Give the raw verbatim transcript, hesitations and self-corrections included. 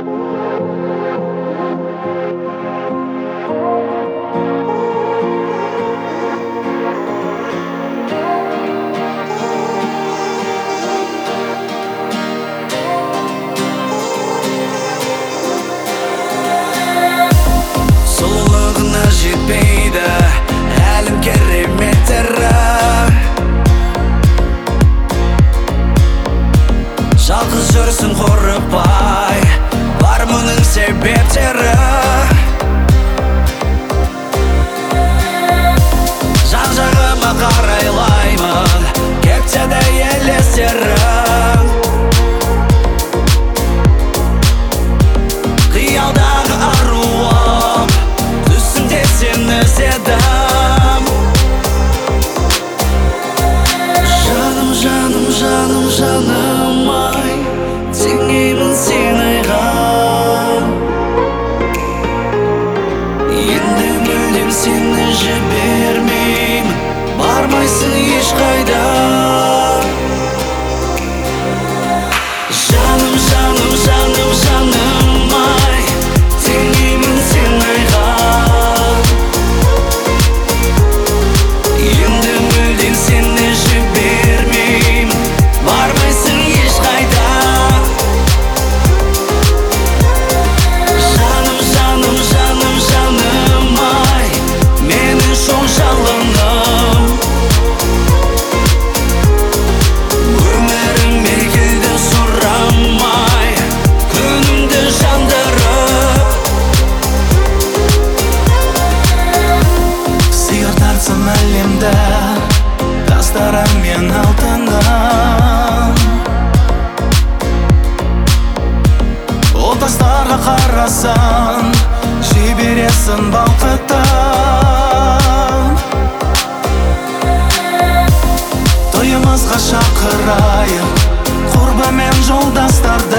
Сұлулығына жетпейді әлім кереметтері, жалғыз жүрсін қорықпай, бар мұның себептері. Жан-жағыма қарайлаймын, кетеді елестерім, қиялдағы аруым, түсімде сені іздедім. Жаным, жаным, жаным, жаным ай, теңеймін сен айға. Енді мүлдем сені жібермеймін, бармайсың ешқайда. Жаным, жаным, жаным, жаным ай, теңеймін сен айға. Енді мүлдем сені жібермеймін, бармайсың ешқайда. Жаным, жаным, жаным, жаным ай, менің шоншалыным, өміріме келді сұрамай, күнімді жандырып. Сыйыр тартсам әлемді, тастарыммен алтыннан, ол тастарға қарасаң, жібересің балқыттан. Тойымызға шақырайық құрбы мен жолдастарды,